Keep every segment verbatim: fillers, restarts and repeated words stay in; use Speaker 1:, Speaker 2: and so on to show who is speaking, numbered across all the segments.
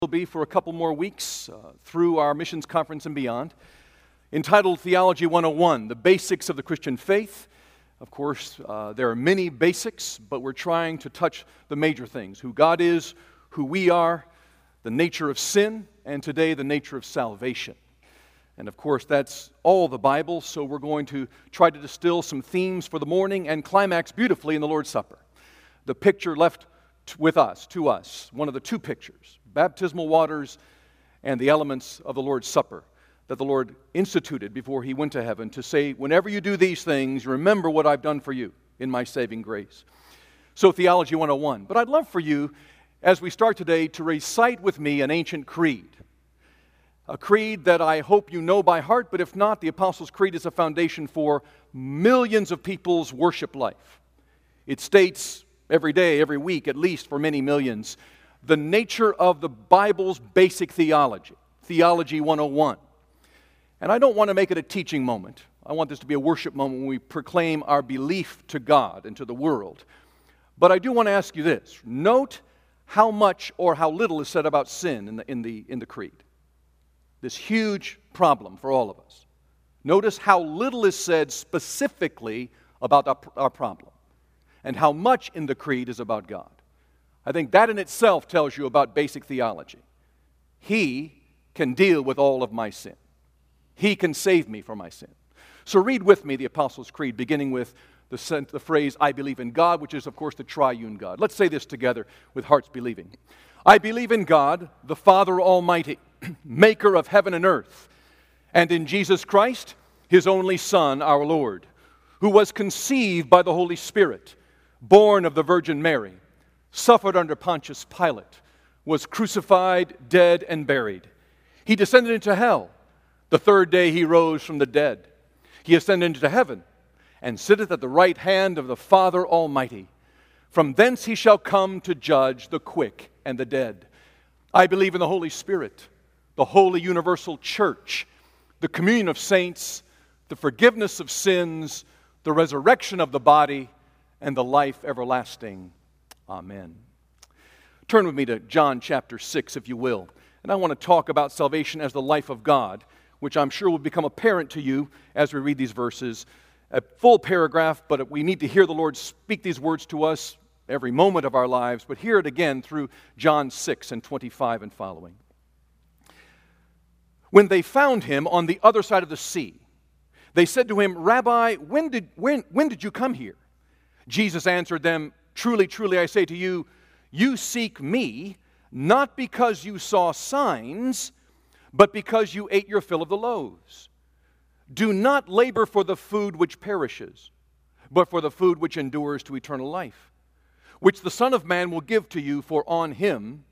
Speaker 1: Will be for a couple more weeks uh, through our missions conference and beyond, entitled Theology one oh one, The Basics of the Christian Faith. Of course, uh, there are many basics, but we're trying to touch the major things: who God is, who we are, the nature of sin, and today the nature of salvation. And of course, that's all the Bible, so we're going to try to distill some themes for the morning and climax beautifully in the Lord's Supper. The picture left t- with us, to us, one of the two pictures: baptismal waters and the elements of the Lord's Supper that the Lord instituted before He went to heaven to say, whenever you do these things, remember what I've done for you in my saving grace. So Theology one oh one. But I'd love for you, as we start today, to recite with me an ancient creed. A creed that I hope you know by heart, but if not, the Apostles' Creed is a foundation for millions of people's worship life. It states every day, every week, at least for many millions, the nature of the Bible's basic theology, Theology one oh one. And I don't want to make it a teaching moment. I want this to be a worship moment when we proclaim our belief to God and to the world. But I do want to ask you this. Note how much or how little is said about sin in the, in the, in the creed. This huge problem for all of us. Notice how little is said specifically about our, our problem, and how much in the creed is about God. I think that in itself tells you about basic theology. He can deal with all of my sin. He can save me from my sin. So read with me the Apostles' Creed, beginning with the, sent, the phrase, I believe in God, which is, of course, the triune God. Let's say this together with hearts believing. I believe in God, the Father Almighty, maker of heaven and earth, and in Jesus Christ, His only Son, our Lord, who was conceived by the Holy Spirit, born of the Virgin Mary, suffered under Pontius Pilate, was crucified, dead, and buried. He descended into hell. The third day He rose from the dead. He ascended into heaven, and sitteth at the right hand of the Father Almighty. From thence He shall come to judge the quick and the dead. I believe in the Holy Spirit, the holy universal church, the communion of saints, the forgiveness of sins, the resurrection of the body, and the life everlasting. Amen. Turn with me to John chapter six, if you will. And I want to talk about salvation as the life of God, which I'm sure will become apparent to you as we read these verses. A full paragraph, but we need to hear the Lord speak these words to us every moment of our lives. But hear it again through John six and twenty-five and following. When they found Him on the other side of the sea, they said to Him, Rabbi, when did, when, when did you come here? Jesus answered them, Truly, truly, I say to you, you seek me, not because you saw signs, but because you ate your fill of the loaves. Do not labor for the food which perishes, but for the food which endures to eternal life, which the Son of Man will give to you, for on Him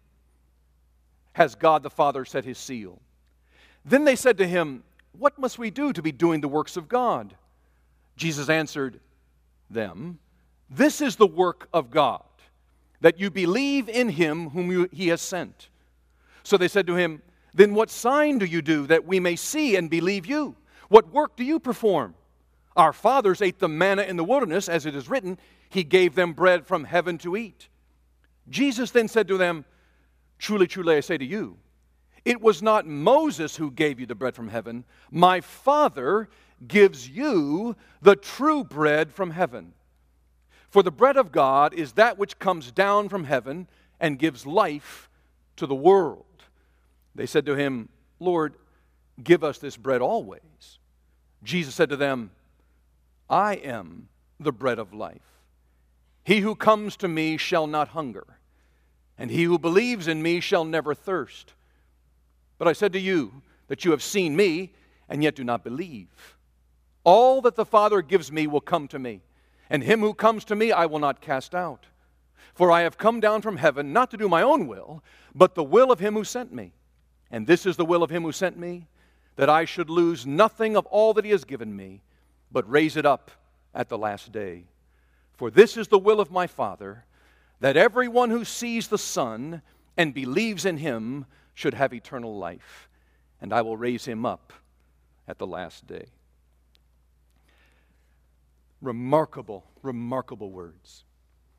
Speaker 1: has God the Father set His seal. Then they said to Him, What must we do to be doing the works of God? Jesus answered them, This is the work of God, that you believe in Him whom you, He has sent. So they said to Him, Then what sign do you do that we may see and believe you? What work do you perform? Our fathers ate the manna in the wilderness, as it is written, He gave them bread from heaven to eat. Jesus then said to them, Truly, truly, I say to you, it was not Moses who gave you the bread from heaven. My Father gives you the true bread from heaven. For the bread of God is that which comes down from heaven and gives life to the world. They said to Him, Lord, give us this bread always. Jesus said to them, I am the bread of life. He who comes to me shall not hunger, and he who believes in me shall never thirst. But I said to you that you have seen me, and yet do not believe. All that the Father gives me will come to me, and him who comes to me I will not cast out. For I have come down from heaven not to do my own will, but the will of Him who sent me. And this is the will of Him who sent me, that I should lose nothing of all that He has given me, but raise it up at the last day. For this is the will of my Father, that everyone who sees the Son and believes in Him should have eternal life, and I will raise him up at the last day. Remarkable, remarkable words.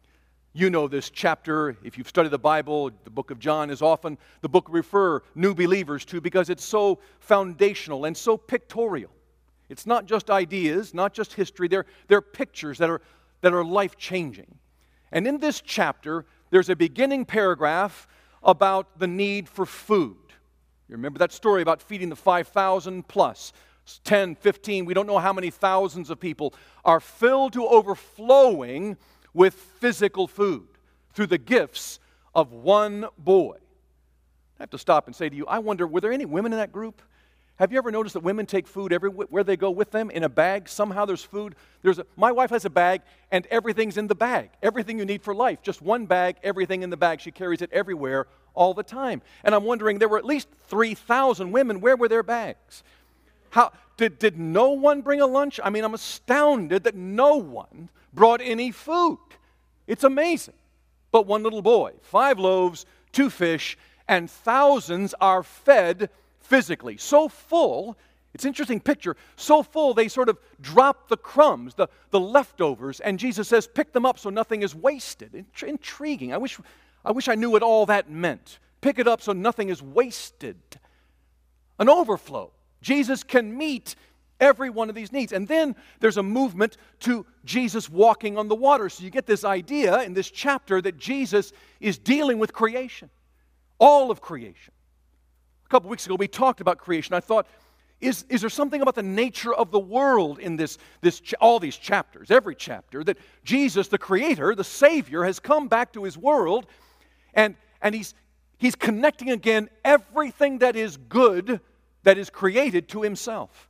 Speaker 1: You know this chapter. If you've studied the Bible, the book of John is often the book we refer new believers to because it's so foundational and so pictorial. It's not just ideas, not just history. They're, they're pictures that are, that are life-changing. And in this chapter, there's a beginning paragraph about the need for food. You remember that story about feeding the five thousand plus, ten, fifteen, we don't know how many thousands of people are filled to overflowing with physical food through the gifts of one boy. I have to stop and say to you, I wonder, were there any women in that group? Have you ever noticed that women take food everywhere they go with them in a bag? Somehow there's food. There's a, my wife has a bag, and everything's in the bag. Everything you need for life. Just one bag, everything in the bag. She carries it everywhere all the time. And I'm wondering, there were at least three thousand women. Where were their bags? How did, did no one bring a lunch? I mean, I'm astounded that no one brought any food. It's amazing. But one little boy, five loaves, two fish, and thousands are fed physically. So full, it's an interesting picture, so full they sort of drop the crumbs, the, the leftovers, and Jesus says, pick them up so nothing is wasted. Int- intriguing. I wish, I wish I knew what all that meant. Pick it up so nothing is wasted. An overflow. Jesus can meet every one of these needs. And then there's a movement to Jesus walking on the water. So you get this idea in this chapter that Jesus is dealing with creation. All of creation. A couple weeks ago we talked about creation. I thought, is, is there something about the nature of the world in this, this all these chapters, every chapter, that Jesus, the Creator, the Savior, has come back to His world and, and he's, he's connecting again everything that is good that is created to Himself.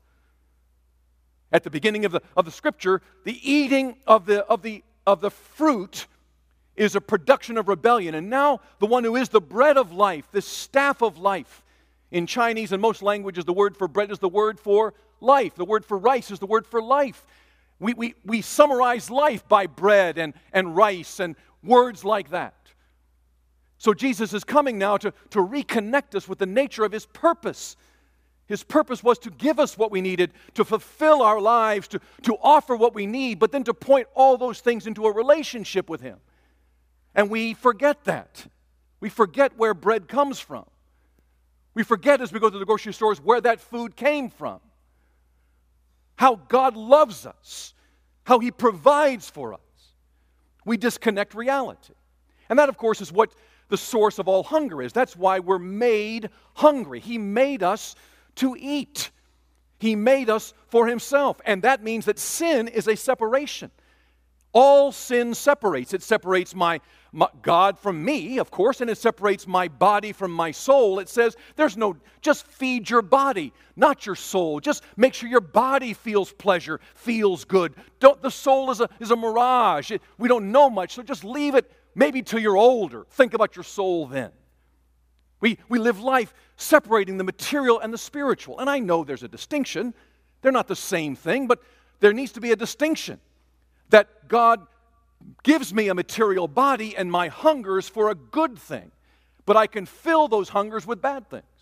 Speaker 1: At the beginning of the, of the Scripture, the eating of the, of, the, of the fruit is a production of rebellion. And now the one who is the bread of life, this staff of life. In Chinese and most languages, the word for bread is the word for life. The word for rice is the word for life. We, we, we summarize life by bread and, and rice and words like that. So Jesus is coming now to, to reconnect us with the nature of His purpose. His purpose was to give us what we needed, to fulfill our lives, to, to offer what we need, but then to point all those things into a relationship with Him. And we forget that. We forget where bread comes from. We forget as we go to the grocery stores where that food came from. How God loves us. How He provides for us. We disconnect reality. And that, of course, is what the source of all hunger is. That's why we're made hungry. He made us to eat. He made us for Himself. And that means that sin is a separation. All sin separates. It separates my, my God from me, of course, and it separates my body from my soul. It says there's no, just feed your body, not your soul. Just make sure your body feels pleasure, feels good. Don't, the soul is a, is a mirage. It, we don't know much, so just leave it maybe till you're older. Think about your soul then. We, we live life separating the material and the spiritual. And I know there's a distinction. They're not the same thing, but there needs to be a distinction. That God gives me a material body and my hungers for a good thing. But I can fill those hungers with bad things.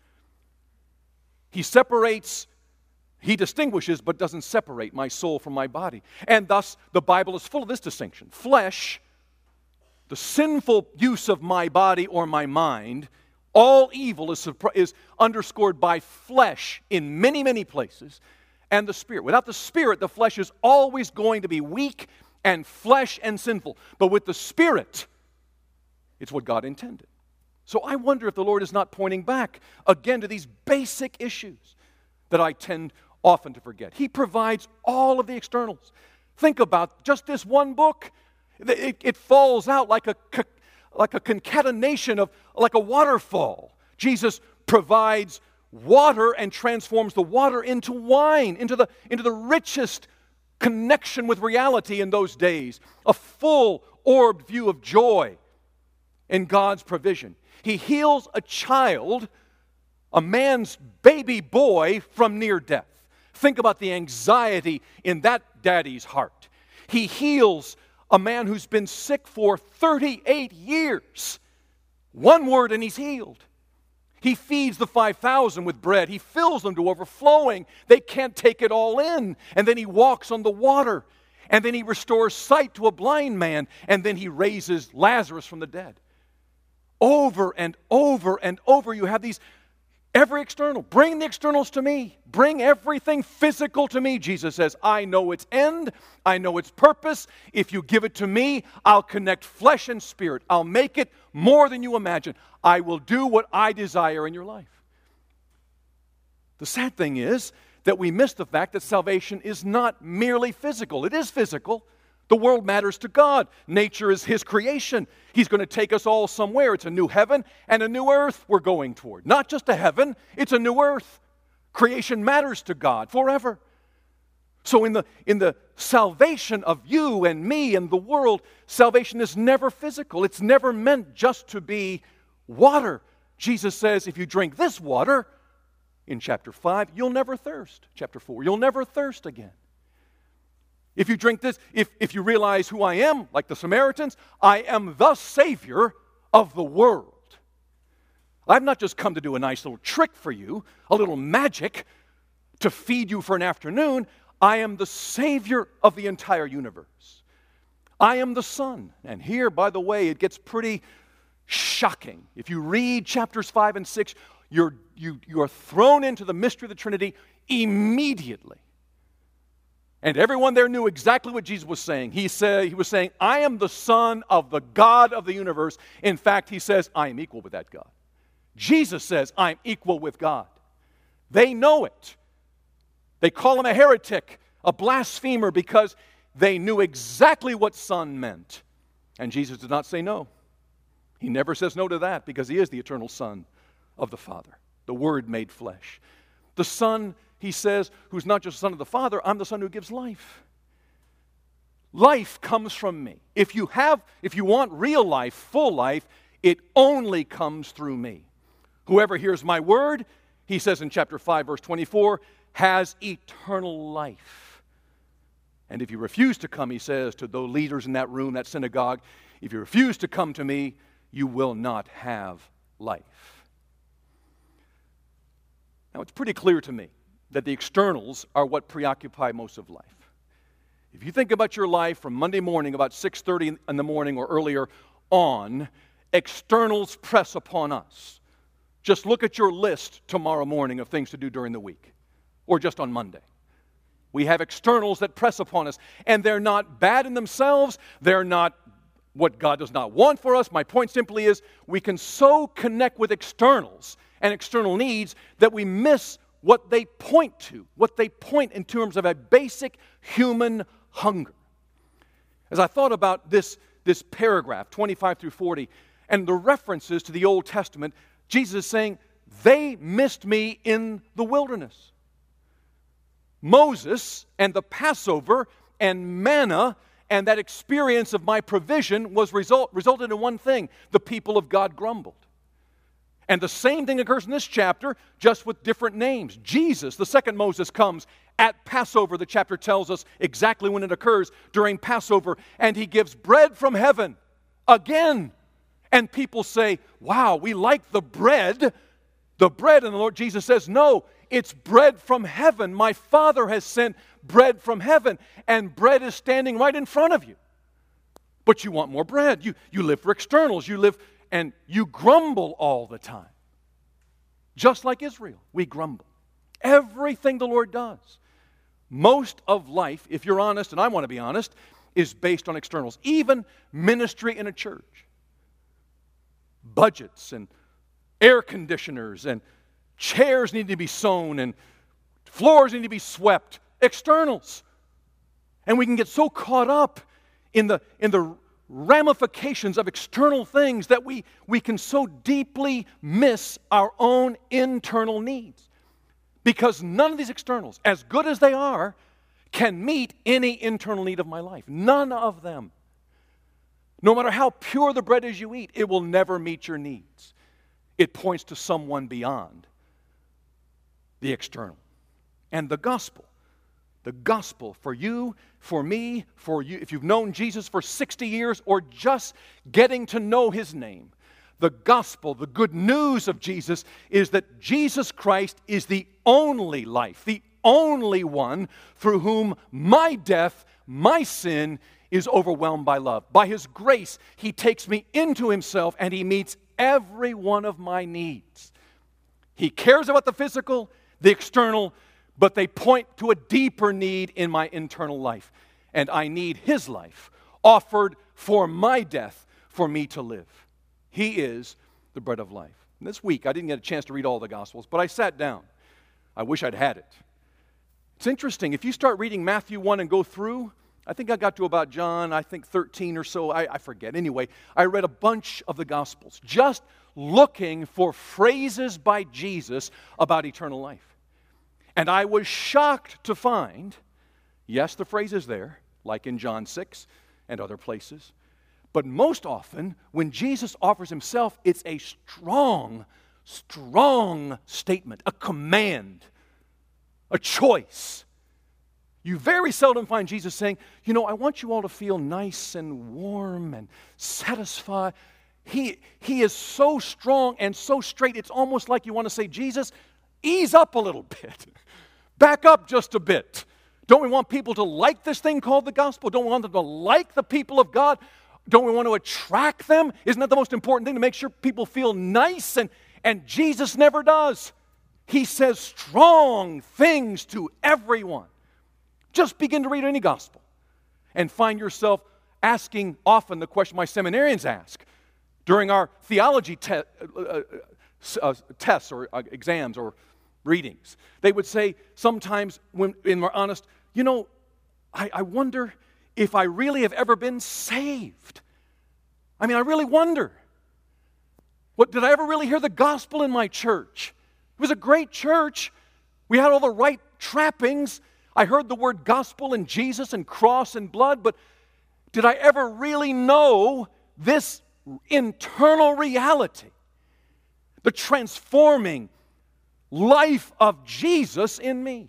Speaker 1: He separates, He distinguishes, but doesn't separate my soul from my body. And thus, the Bible is full of this distinction. Flesh, the sinful use of my body or my mind, all evil is, is underscored by flesh in many, many places, and the Spirit. Without the Spirit, the flesh is always going to be weak and flesh and sinful. But with the Spirit, it's what God intended. So I wonder if the Lord is not pointing back again to these basic issues that I tend often to forget. He provides all of the externals. Think about just this one book. It, it falls out like a like a concatenation of, like a waterfall. Jesus provides water and transforms the water into wine, into the, into the richest connection with reality in those days. A full orbed view of joy in God's provision. He heals a child, a man's baby boy, from near death. Think about the anxiety in that daddy's heart. He heals a man who's been sick for thirty-eight years. One word and he's healed. He feeds the five thousand with bread. He fills them to overflowing. They can't take it all in. And then He walks on the water. And then he restores sight to a blind man. And then he raises Lazarus from the dead. Over and over and over, you have these, every external. Bring the externals to me. Bring everything physical to me. Jesus says, I know its end. I know its purpose. If you give it to me, I'll connect flesh and spirit. I'll make it more than you imagine. I will do what I desire in your life. The sad thing is that we miss the fact that salvation is not merely physical. It is physical. The world matters to God. Nature is His creation. He's going to take us all somewhere. It's a new heaven and a new earth we're going toward. Not just a heaven, it's a new earth. Creation matters to God forever. So in the, in the salvation of you and me and the world, salvation is never physical. It's never meant just to be water. Jesus says, if you drink this water, in chapter five, you'll never thirst. Chapter four, you'll never thirst again. If you drink this, if, if you realize who I am, like the Samaritans, I am the Savior of the world. I've not just come to do a nice little trick for you, a little magic to feed you for an afternoon. I am the Savior of the entire universe. I am the Son. And here, by the way, it gets pretty shocking. If you read chapters five and six, you're, you, you are thrown into the mystery of the Trinity immediately. And everyone there knew exactly what Jesus was saying. He said, he was saying, I am the Son of the God of the universe. In fact, he says, I am equal with that God. Jesus says, I am equal with God. They know it. They call him a heretic, a blasphemer, because they knew exactly what Son meant. And Jesus did not say no. He never says no to that, because he is the eternal Son of the Father, the Word made flesh. The Son, he says, who's not just the Son of the Father, I'm the Son who gives life. Life comes from me. If you have, if you want real life, full life, it only comes through me. Whoever hears my word, he says in chapter five, verse twenty-four, has eternal life. And if you refuse to come, he says to the leaders in that room, that synagogue, if you refuse to come to me, you will not have life. Now, it's pretty clear to me that the externals are what preoccupy most of life. If you think about your life from Monday morning, about six thirty in the morning or earlier on, externals press upon us. Just look at your list tomorrow morning of things to do during the week, or just on Monday. We have externals that press upon us, and they're not bad in themselves. They're not what God does not want for us. My point simply is we can so connect with externals and external needs that we miss what they point to, what they point in terms of a basic human hunger. As I thought about this, this paragraph, twenty-five through forty, and the references to the Old Testament, Jesus is saying, they missed me in the wilderness. Moses and the Passover and manna and that experience of my provision was result, resulted in one thing: the people of God grumbled. And the same thing occurs in this chapter, just with different names. Jesus, the second Moses, comes at Passover. The chapter tells us exactly when it occurs, during Passover, and he gives bread from heaven again. And people say, wow, we like the bread. The bread, and the Lord Jesus says, no, it's bread from heaven. My Father has sent bread from heaven, and bread is standing right in front of you. But you want more bread. You, you live for externals. You live, and you grumble all the time. Just like Israel, we grumble. Everything the Lord does. Most of life, if you're honest, and I want to be honest, is based on externals. Even ministry in a church. Budgets and air conditioners and chairs need to be sewn and floors need to be swept. Externals. And we can get so caught up in the, in the ramifications of external things that we, we can so deeply miss our own internal needs. Because none of these externals, as good as they are, can meet any internal need of my life. None of them. No matter how pure the bread is you eat, it will never meet your needs. It points to someone beyond the external. And the gospel, the gospel for you, for me, for you, if you've known Jesus for sixty years or just getting to know His name, the gospel, the good news of Jesus is that Jesus Christ is the only life, the only one through whom my death my sin is overwhelmed by love. By His grace, He takes me into Himself and He meets every one of my needs. He cares about the physical, the external, but they point to a deeper need in my internal life. And I need His life offered for my death for me to live. He is the bread of life. And this week, I didn't get a chance to read all the Gospels, but I sat down. I wish I'd had it. It's interesting. If you start reading Matthew one and go through, I think I got to about John, I think thirteen or so, I, I forget. Anyway, I read a bunch of the Gospels, just looking for phrases by Jesus about eternal life. And I was shocked to find, yes, the phrase is there, like in John six and other places, but most often, when Jesus offers Himself, it's a strong, strong statement, a command, a choice. You very seldom find Jesus saying, you know, I want you all to feel nice and warm and satisfied. He, he is so strong and so straight, it's almost like you want to say, Jesus, ease up a little bit. Back up just a bit. Don't we want people to like this thing called the gospel? Don't we want them to like the people of God? Don't we want to attract them? Isn't that the most important thing, to make sure people feel nice? And, and Jesus never does. He says strong things to everyone. Just begin to read any gospel and find yourself asking often the question my seminarians ask during our theology te- uh, uh, tests or uh, exams or readings. They would say sometimes, when, when we're honest, you know, I, I wonder if I really have ever been saved. I mean, I really wonder. What, did I ever really hear the gospel in my church? It was a great church. We had all the right trappings. I heard the word gospel and Jesus and cross and blood, but did I ever really know this internal reality? The transforming life of Jesus in me.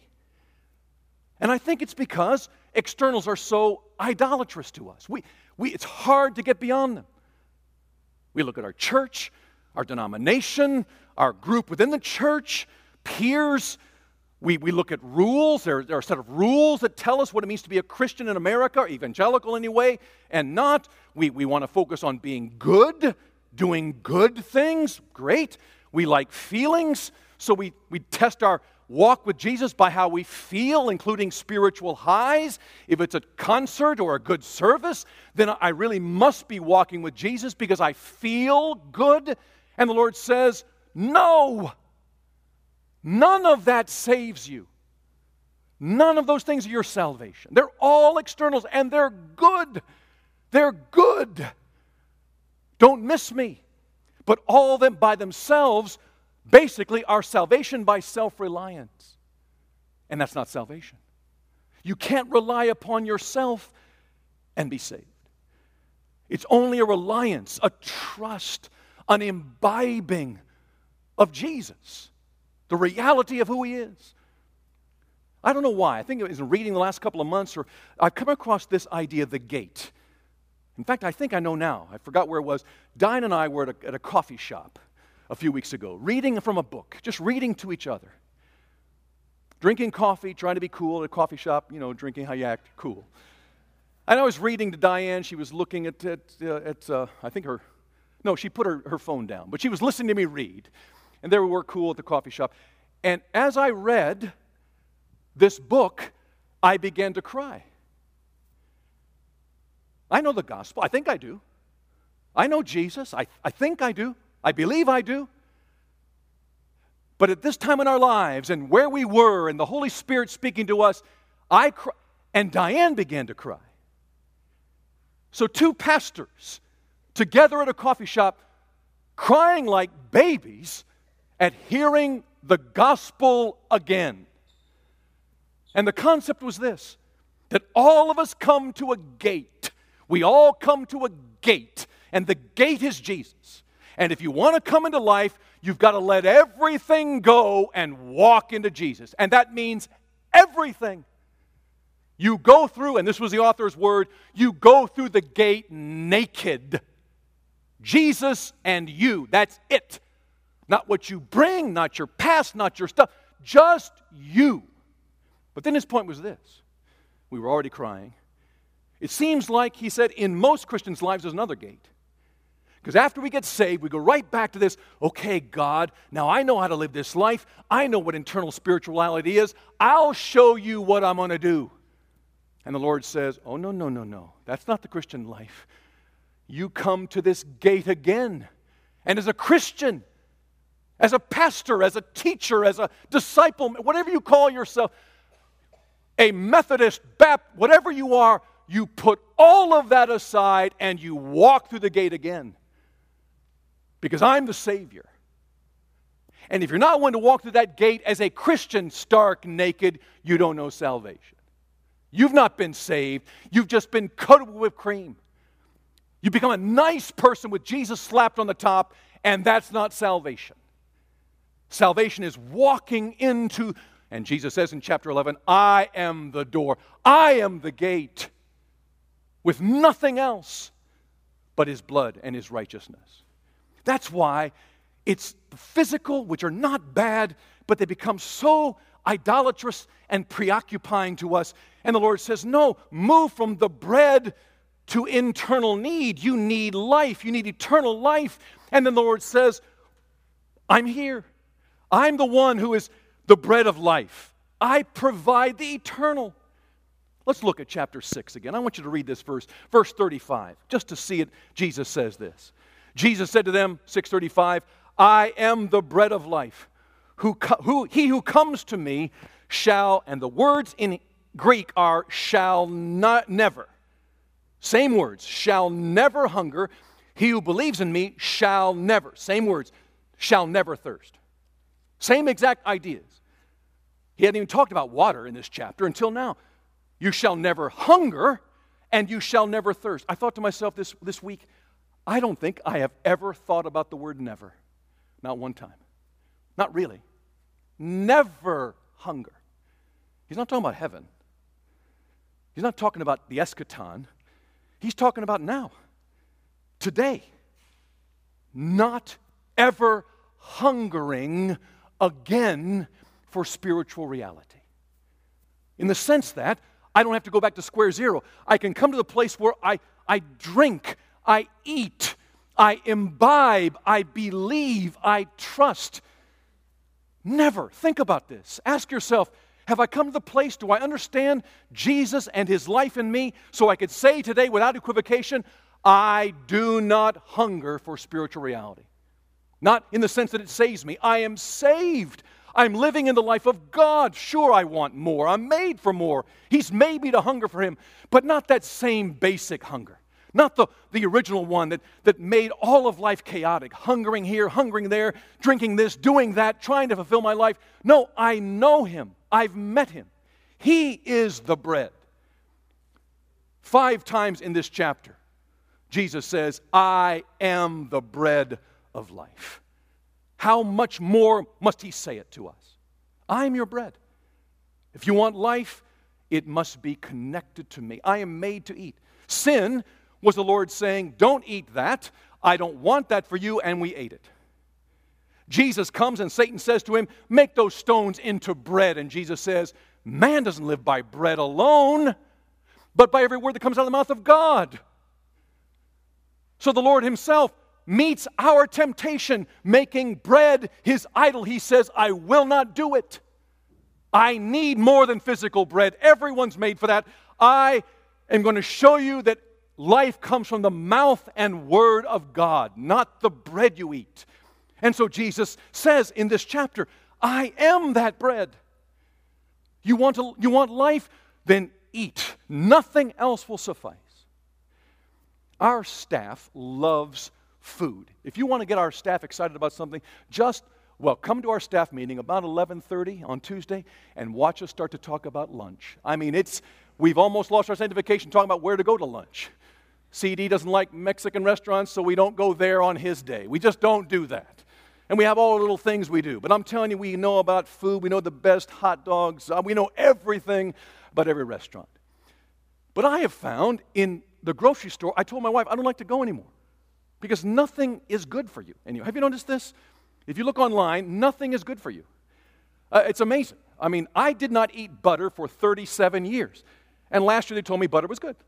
Speaker 1: And I think it's because externals are so idolatrous to us. We, we, it's hard to get beyond them. We look at our church, our denomination, our group within the church, peers. We, we look at rules. There, there are a set of rules that tell us what it means to be a Christian in America, or evangelical anyway, and not. We, we want to focus on being good, doing good things. Great. We like feelings, so we, we test our walk with Jesus by how we feel, including spiritual highs. If it's a concert or a good service, then I really must be walking with Jesus because I feel good. And the Lord says, no, none of that saves you. None of those things are your salvation. They're all externals, and they're good. They're good. Don't miss me. But all of them by themselves basically are salvation by self-reliance. And that's not salvation. You can't rely upon yourself and be saved. It's only a reliance, a trust, an imbibing of Jesus, the reality of who He is. I don't know why. I think it was in reading the last couple of months, or I've come across this idea of the gate. In fact, I think I know now. I forgot where it was. Diane and I were at a, at a coffee shop a few weeks ago, reading from a book, just reading to each other. Drinking coffee, trying to be cool at a coffee shop, you know, drinking how you act cool. And I was reading to Diane. She was looking at, at, uh, at uh, I think her, no, she put her, her phone down, but she was listening to me read. And there we were, cool at the coffee shop. And as I read this book, I began to cry. I know the gospel. I think I do. I know Jesus. I, I think I do. I believe I do. But at this time in our lives and where we were and the Holy Spirit speaking to us, I cry, and Diane began to cry. So two pastors together at a coffee shop crying like babies at hearing the gospel again. And the concept was this, that all of us come to a gate. We all come to a gate, and the gate is Jesus. And if you want to come into life, you've got to let everything go and walk into Jesus. And that means everything. You go through, and this was the author's word, you go through the gate naked. Jesus and you, that's it. Not what you bring, not your past, not your stuff, just you. But then his point was this. We were already crying. It seems like, he said, in most Christians' lives there's another gate. Because after we get saved, we go right back to this, okay, God, now I know how to live this life. I know what internal spirituality is. I'll show you what I'm going to do. And the Lord says, oh, no, no, no, no. That's not the Christian life. You come to this gate again. And as a Christian, as a pastor, as a teacher, as a disciple, whatever you call yourself, a Methodist, Baptist, whatever you are, you put all of that aside and you walk through the gate again. Because I'm the Savior. And if you're not willing to walk through that gate as a Christian, stark naked, you don't know salvation. You've not been saved. You've just been coated with whipped cream. You become a nice person with Jesus slapped on the top, and that's not salvation. Salvation is walking into, and Jesus says in chapter eleven, I am the door. I am the gate. With nothing else but His blood and His righteousness. That's why it's the physical, which are not bad, but they become so idolatrous and preoccupying to us. And the Lord says, no, move from the bread to internal need. You need life. You need eternal life. And then the Lord says, I'm here. I'm the one who is the bread of life. I provide the eternal. Let's look at chapter six again. I want you to read this verse, verse thirty-five, just to see it. Jesus says this. Jesus said to them, six thirty-five, I am the bread of life. Who, who, he who comes to me shall, and the words in Greek are shall not, never. Same words, shall never hunger. He who believes in me shall never, same words, shall never thirst. Same exact ideas. He hadn't even talked about water in this chapter until now. You shall never hunger, and you shall never thirst. I thought to myself this, this week, I don't think I have ever thought about the word never. Not one time. Not really. Never hunger. He's not talking about heaven. He's not talking about the eschaton. He's talking about now. Today. Not ever hungering again for spiritual reality. In the sense that I don't have to go back to square zero. I can come to the place where I, I drink, I eat, I imbibe, I believe, I trust. Never. Think about this. Ask yourself, have I come to the place, do I understand Jesus and His life in me so I could say today without equivocation, I do not hunger for spiritual reality. Not in the sense that it saves me. I am saved. I'm living in the life of God. Sure, I want more. I'm made for more. He's made me to hunger for Him, but not that same basic hunger. Not the, the original one that, that made all of life chaotic. Hungering here, hungering there, drinking this, doing that, trying to fulfill my life. No, I know Him. I've met Him. He is the bread. Five times in this chapter, Jesus says, I am the bread of life. How much more must He say it to us? I am your bread. If you want life, it must be connected to me. I am made to eat. Sin was the Lord saying, don't eat that. I don't want that for you, and we ate it. Jesus comes and Satan says to him, make those stones into bread. And Jesus says, man doesn't live by bread alone, but by every word that comes out of the mouth of God. So the Lord Himself meets our temptation, making bread His idol. He says, I will not do it. I need more than physical bread. Everyone's made for that. I am going to show you that life comes from the mouth and word of God, not the bread you eat. And so Jesus says in this chapter, I am that bread. You want to, you want life? Then eat. Nothing else will suffice. Our staff loves food. If you want to get our staff excited about something, just, well, come to our staff meeting about eleven thirty on Tuesday and watch us start to talk about lunch. I mean, it's, we've almost lost our sanctification talking about where to go to lunch. C D doesn't like Mexican restaurants, so we don't go there on his day. We just don't do that. And we have all the little things we do. But I'm telling you, we know about food. We know the best hot dogs. Uh, we know everything about every restaurant. But I have found in the grocery store, I told my wife, I don't like to go anymore because nothing is good for you. And you, have you noticed this? If you look online, nothing is good for you. Uh, it's amazing. I mean, I did not eat butter for thirty-seven years. And last year they told me butter was good.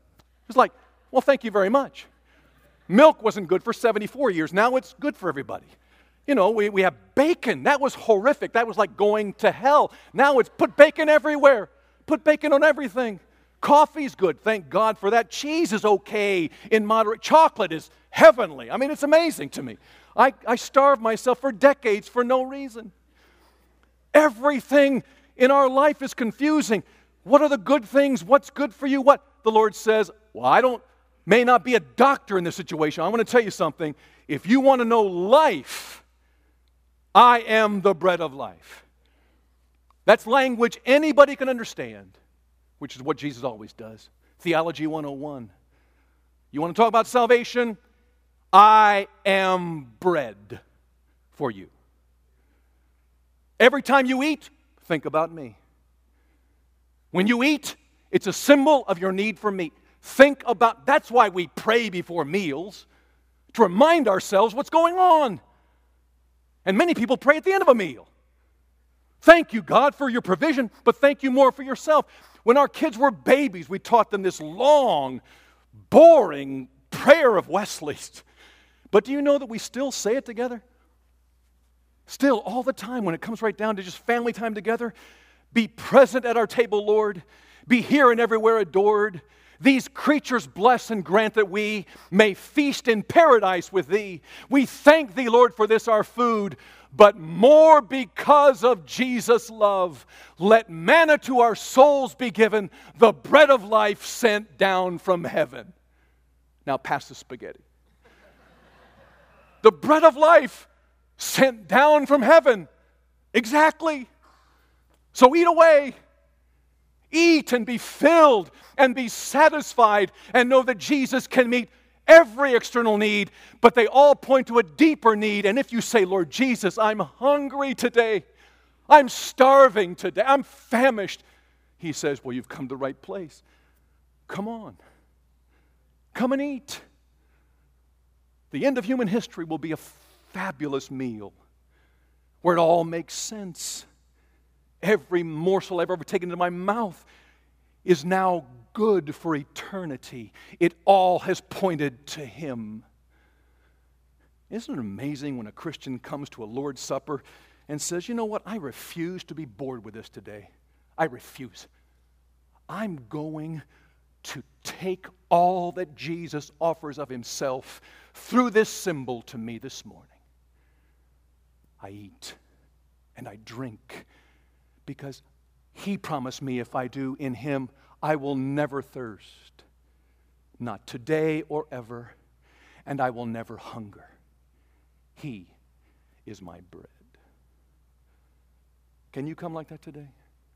Speaker 1: It's like, well, thank you very much. Milk wasn't good for seventy-four years. Now it's good for everybody. You know, we, we have bacon. That was horrific. That was like going to hell. Now it's put bacon everywhere. Put bacon on everything. Coffee's good. Thank God for that. Cheese is okay in moderate. Chocolate is heavenly. I mean, it's amazing to me. I, I starved myself for decades for no reason. Everything in our life is confusing. What are the good things? What's good for you? What? The Lord says, well, I don't, may not be a doctor in this situation. I want to tell you something. If you want to know life, I am the bread of life. That's language anybody can understand, which is what Jesus always does. Theology one oh one. You want to talk about salvation? I am bread for you. Every time you eat, think about me. When you eat, it's a symbol of your need for me. Think about, that's why we pray before meals, to remind ourselves what's going on. And many people pray at the end of a meal. Thank you, God, for your provision, but thank you more for yourself. When our kids were babies, we taught them this long, boring prayer of Wesley's. But do you know that we still say it together? Still, all the time, when it comes right down to just family time together, be present at our table, Lord. Be here and everywhere adored. These creatures bless and grant that we may feast in paradise with Thee. We thank Thee, Lord, for this our food, but more because of Jesus' love. Let manna to our souls be given, the bread of life sent down from heaven. Now pass the spaghetti. The bread of life sent down from heaven. Exactly. So eat away. Eat and be filled and be satisfied and know that Jesus can meet every external need, but they all point to a deeper need. And if you say, Lord Jesus, I'm hungry today, I'm starving today, I'm famished, He says, well, you've come to the right place. Come on. Come and eat. The end of human history will be a fabulous meal where it all makes sense. Every morsel I've ever taken into my mouth is now good for eternity. It all has pointed to Him. Isn't it amazing when a Christian comes to a Lord's Supper and says, you know what, I refuse to be bored with this today. I refuse. I'm going to take all that Jesus offers of Himself through this symbol to me this morning. I eat and I drink because He promised me if I do in Him, I will never thirst, not today or ever, and I will never hunger. He is my bread. Can you come like that today?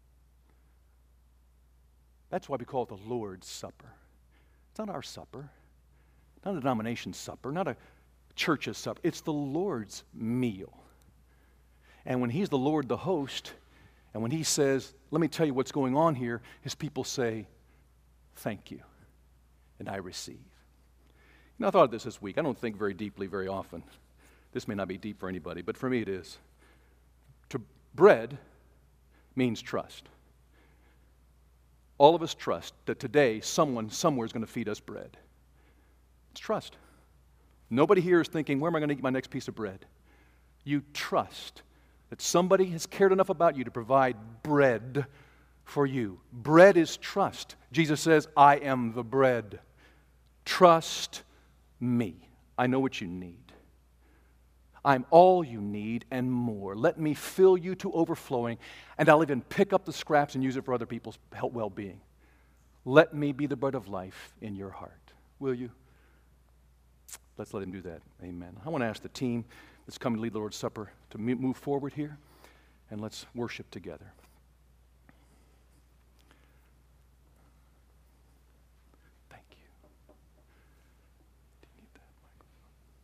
Speaker 1: That's why we call it the Lord's Supper. It's not our supper, not a denomination supper, not a church's supper. It's the Lord's meal. And when He's the Lord, the host, and when He says, let me tell you what's going on here, His people say, thank you, and I receive. You know, I thought of this this week. I don't think very deeply very often. This may not be deep for anybody, but for me it is. To bread means trust. All of us trust that today someone somewhere is going to feed us bread. It's trust. Nobody here is thinking, where am I going to get my next piece of bread? You trust that somebody has cared enough about you to provide bread for you. Bread is trust. Jesus says, I am the bread. Trust me. I know what you need. I'm all you need and more. Let me fill you to overflowing, and I'll even pick up the scraps and use it for other people's well-being. Let me be the bread of life in your heart. Will you? Let's let Him do that. Amen. I want to ask the team that's coming to lead the Lord's Supper to move forward here, and let's worship together. Thank you. Do you need that microphone?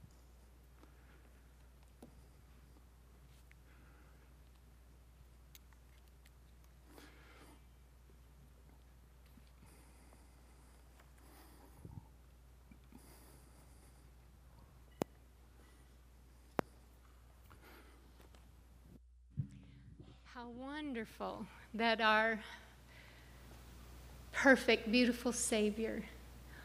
Speaker 2: How wonderful that our perfect, beautiful Savior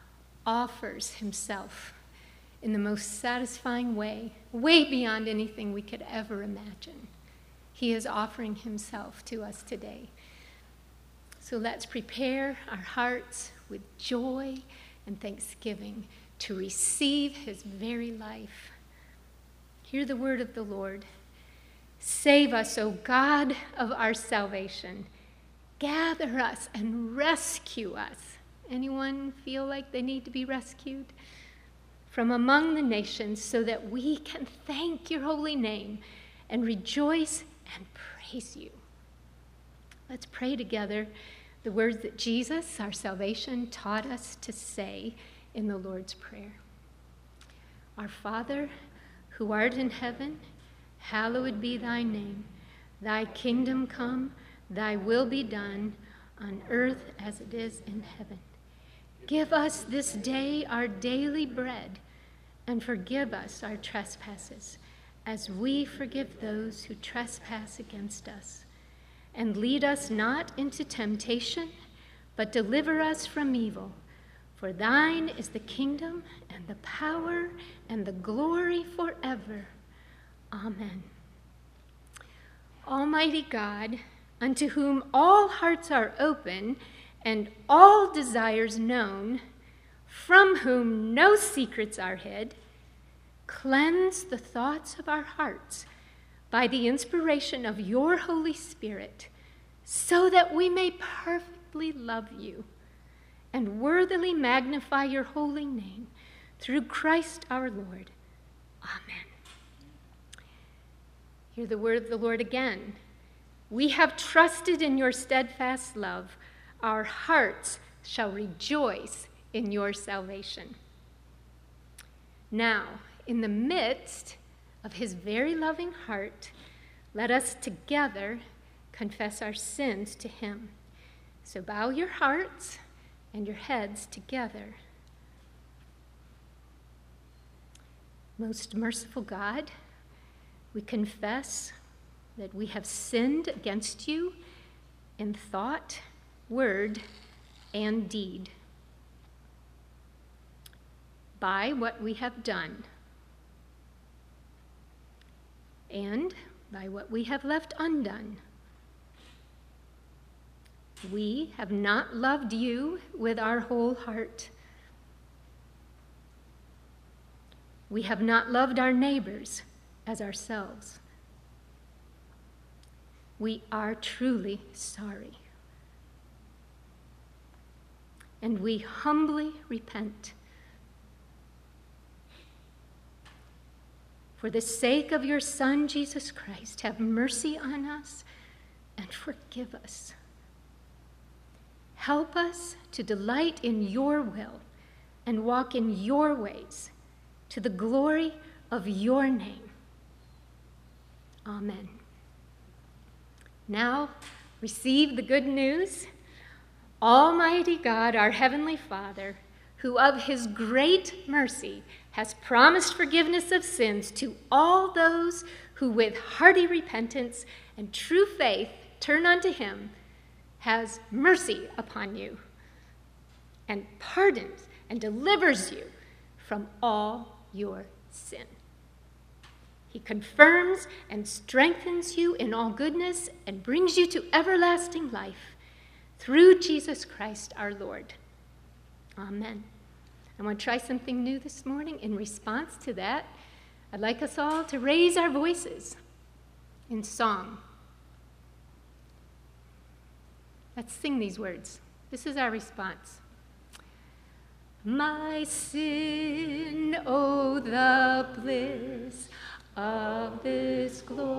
Speaker 2: offers himself in the most satisfying way, way beyond anything we could ever imagine. He is offering himself to us today. So let's prepare our hearts with joy and thanksgiving to receive his very life. Hear the word of the Lord. Save us, O God of our salvation. Gather us and rescue us. Anyone feel like they need to be rescued? From among the nations, so that we can thank your holy name and rejoice and praise you. Let's pray together the words that Jesus, our salvation, taught us to say in the Lord's Prayer. Our Father, who art in heaven, hallowed be thy name. Thy kingdom come, thy will be done, on earth as it is in heaven. Give us this day our daily bread, and forgive us our trespasses, as we forgive those who trespass against us. And lead us not into temptation, but deliver us from evil. For thine is the kingdom and the power and the glory forever. Amen. Almighty God, unto whom all hearts are open and all desires known, from whom no secrets are hid, cleanse the thoughts of our hearts by the inspiration of your Holy Spirit, so that we may perfectly love you and worthily magnify your holy name through Christ our Lord. Amen. Hear the word of the Lord again. We have trusted in your steadfast love. Our hearts shall rejoice in your salvation. Now, in the midst of his very loving heart, let us together confess our sins to him. So bow your hearts and your heads together. Most merciful God, we confess that we have sinned against you in thought, word, and deed. By what we have done, and by what we have left undone. We have not loved you with our whole heart. We have not loved our neighbors as ourselves. We are truly sorry. And we humbly repent. For the sake of your Son, Jesus Christ, have mercy on us and forgive us. Help us to delight in your will and walk in your ways to the glory of your name. Amen. Now, receive the good news. Almighty God, our Heavenly Father, who of his great mercy has promised forgiveness of sins to all those who with hearty repentance and true faith turn unto him, has mercy upon you and pardons and delivers you from all your sin. He confirms and strengthens you in all goodness and brings you to everlasting life through Jesus Christ our Lord. Amen. I want to try something new this morning. In response to that, I'd like us all to raise our voices in song. Let's sing these words. This is our response. My sin, oh, the bliss of this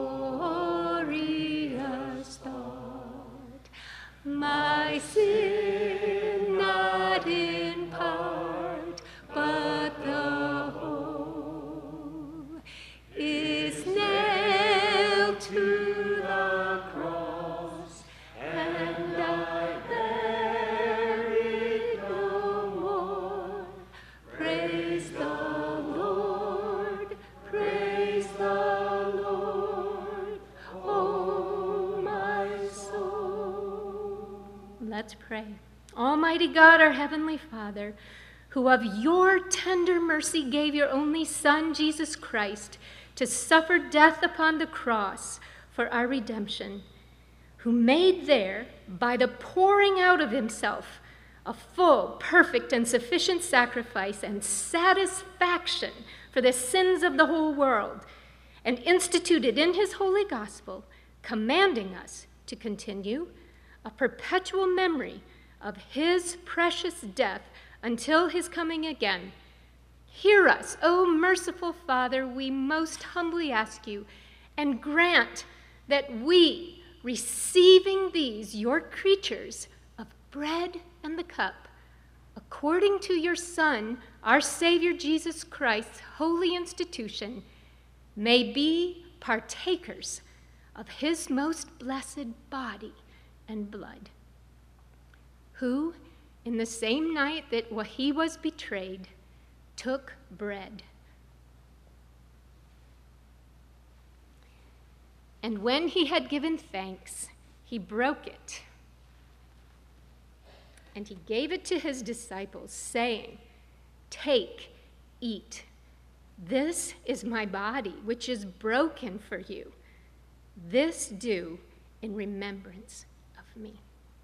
Speaker 2: glorious thought. My sin, not in part, but the whole, is nailed to the cross, and I bear it no more. Praise the Lord, praise the Lord, oh my soul. Let's pray. Almighty God, our Heavenly Father, who of your tender mercy gave your only Son, Jesus Christ, to suffer death upon the cross for our redemption, who made there, by the pouring out of himself, a full, perfect, and sufficient sacrifice and satisfaction for the sins of the whole world, and instituted in his holy gospel, commanding us to continue a perpetual memory of his precious death until his coming again. Hear us, O merciful Father, we most humbly ask you, and grant that we, receiving these, your creatures, of bread and the cup, according to your Son, our Savior Jesus Christ's holy institution, may be partakers of his most blessed body and blood, who, in the same night that he was betrayed, took bread. And when he had given thanks, he broke it. And he gave it to his disciples, saying, "Take, eat. This is my body, which is broken for you. This do in remembrance of me."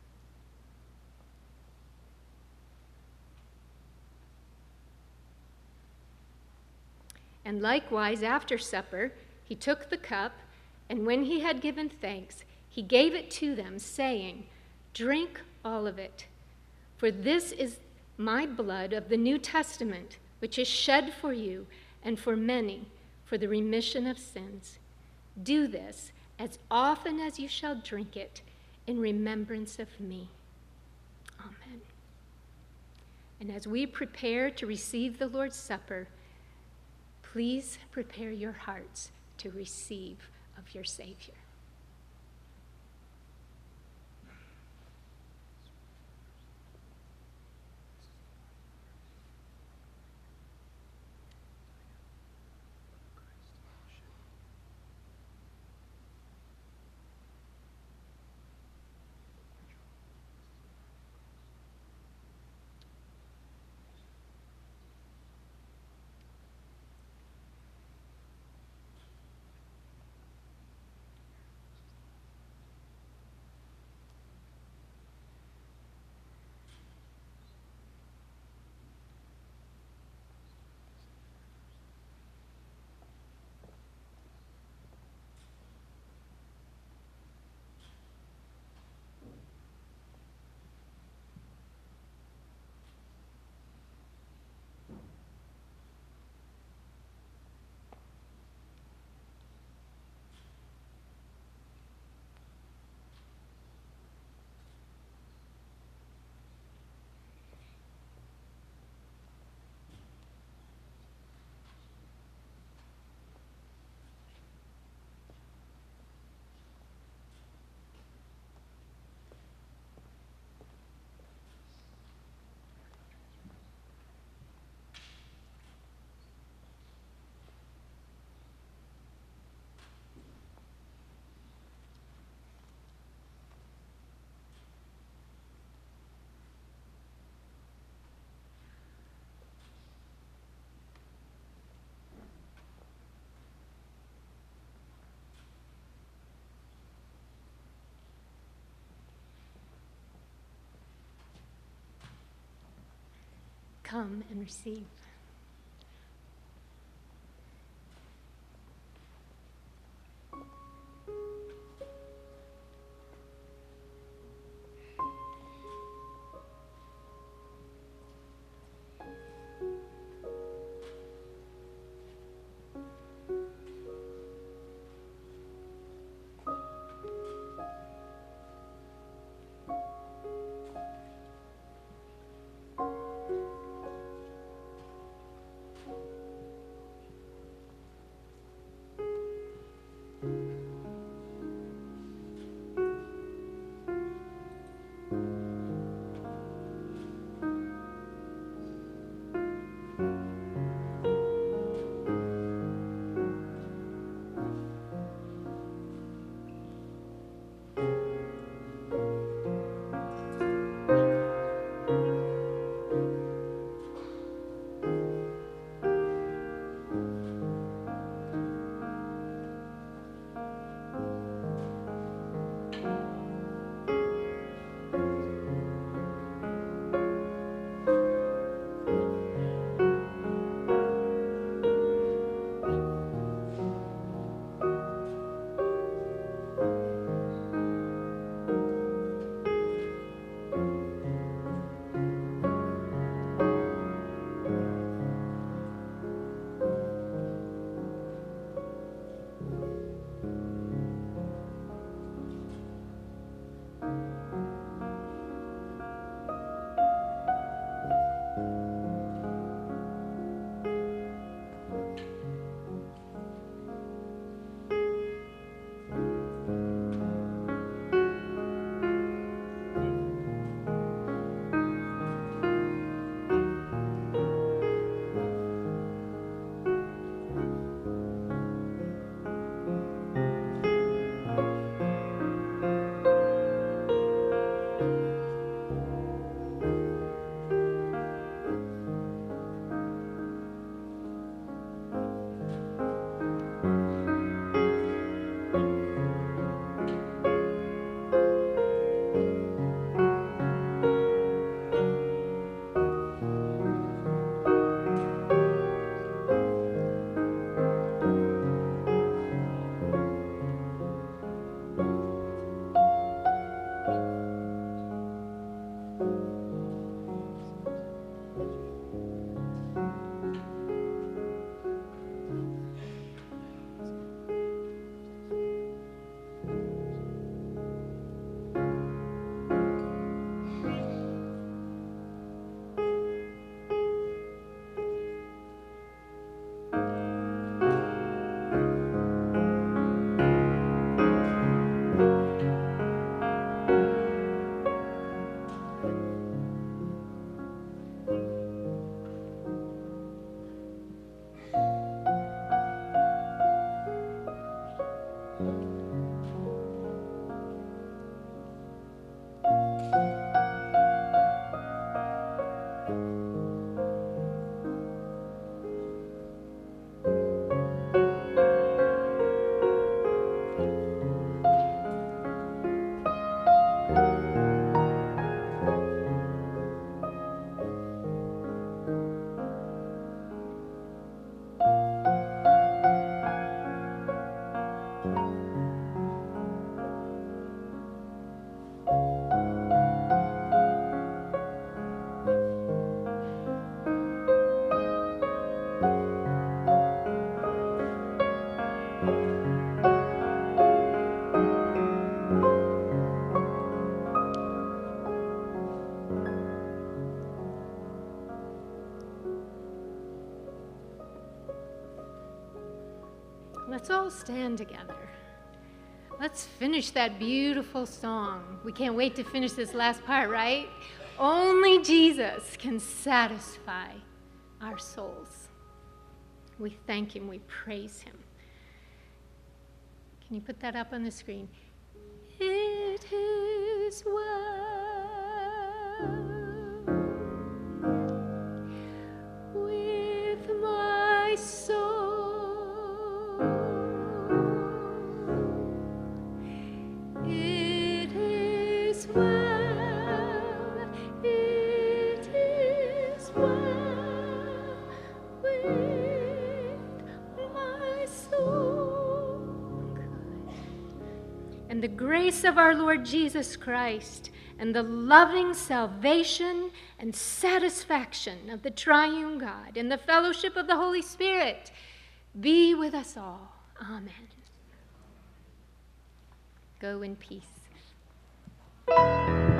Speaker 2: And likewise, after supper, he took the cup, and when he had given thanks, he gave it to them, saying, "Drink all of it, for this is my blood of the New Testament, which is shed for you and for many for the remission of sins. Do this as often as you shall drink it in remembrance of me." Amen. And as we prepare to receive the Lord's Supper, please prepare your hearts to receive of your Savior. Come and receive. Let's all stand together. Let's finish that beautiful song. We can't wait to finish this last part, right? Only Jesus can satisfy our souls. We thank him, we praise him. Can you put that up on the screen? It is well with my soul. It is well, it is well with my soul. And the grace of our Lord Jesus Christ and the loving salvation and satisfaction of the triune God and the fellowship of the Holy Spirit be with us all. Amen. Go in peace.